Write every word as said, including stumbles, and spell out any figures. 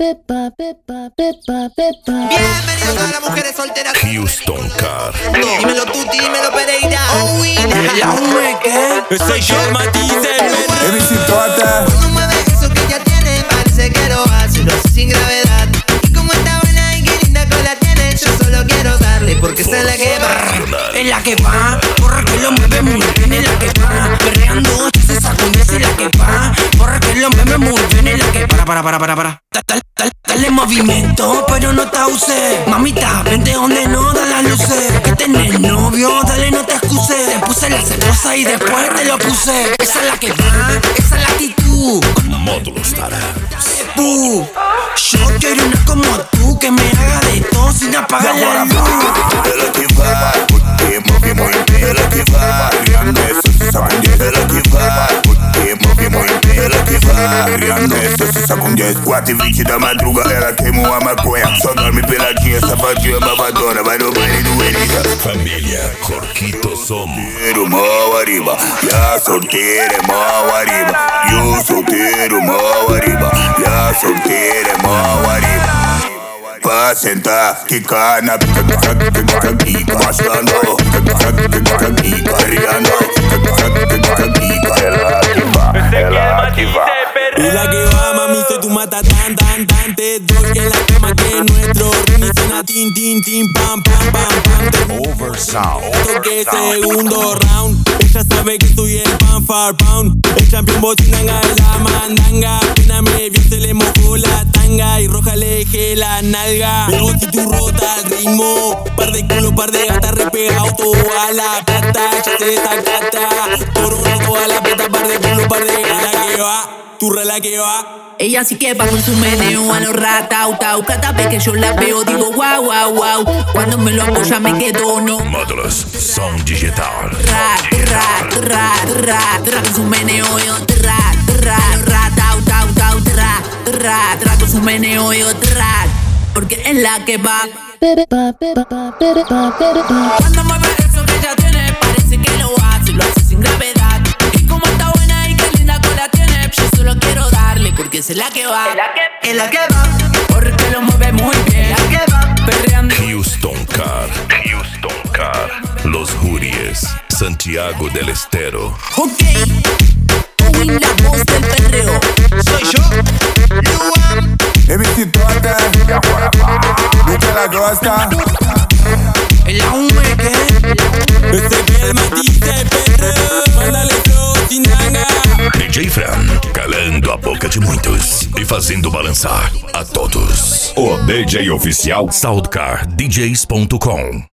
Pepa, Pepa, Pepa, Pepa. Bienvenidos a las mujeres solteras. Houston Car. Dímelo tú, dímelo Pereira. Oh, la hueque. Soy yo, Matiz, He visitado Cuando mueve eso que ya tiene, parece que lo hace, lo hace sin gravedad. Y como está buena y qué linda cola tiene, yo solo quiero darle porque esa es la que va. es la que va, porra que lo mueve muy bien, es la que va, perreando, se sacude, es la que va, porra que lo mueve muy bien, es la que para, para, para, para, para. Dale, dale, dale movimiento, pero no te use. Mamita, vente donde no dan las luces. Que tenés novio, dale no te excuses. Te puse la celosa y después te lo puse. Esa es la que va, esa es la actitud. Módulos Tarantos. Uh, yo quiero una como tú, que me haga de todo sin apagar la luz. Es la que va, porque mueve muy bien. Es la que va, riendo eso se sacude. Es la que va, porque mueve muy bien. Es la que va, riendo eso se sacude. quatro e vinte da madrugada, ela queimou a maconha. Só dorme peladinha, sapatinha babadona. Vai no baile do Erika. Família Jorquito Somo. Solteiro, mão arriba. E a solteira é mão arriba. E o solteiro, mão arriba. E a solteira é mão arriba. Pra sentar, quicar na pica, pica, pica, pica, mostrando, pica, pica, pica, riando, pica, pica, pica, ela que va, ela que va. Y la que va, mami, soy tu mata tan, tan, tan. Te doy en la cama que es nuestro. Ritmo y suena tin, tin, tin, pam, pam, pam, pam. Oversound. Toque segundo round. Ella sabe que soy el pan far pound. El champion bochinanga de la mandanga. Pena me vio, se le mojó la tanga. Y roja le dejé la nalga. Pero si tú rota el ritmo, par de culo, par de gatas repegado. Toda la plata, ella se desacata. Por una toda la plata, par de culo, par de gatas. La que va, turra la que va. Ella sí que va con su meneo a los ratau, tau. Cada vez que yo la veo digo guau, guau, guau. Cuando me lo apoya me quedo, no. Módulos Som Digital. Tra, tra, tra, tra, tra, con su meneo yo tra, tra, ratau, tau, tau, tra, tra, tra, con su meneo yo tra. Porque es la que va. Pepa, Pepa, Pepa, Pepa. Cuando mueve eso que ella tiene, parece que lo hace, lo hace sin gravedad. Y como está buena y qué linda cola tiene, yo solo quiero darle porque es la que va. Es la que va, Porque lo mueve muy bien. la que va. Perreando. Houston Car. Houston Car. Los Juries. Santiago del Estero. Ok. Uy, la voz del perreo. Soy yo, Luan. He visitado Viste la costa. El ahumeque. Ese que el Matiz, perro. Mándale flow, chinanga. D J Fran, calando a boca de muitos e fazendo balançar a todos. O D J oficial Soundcar D Js ponto com.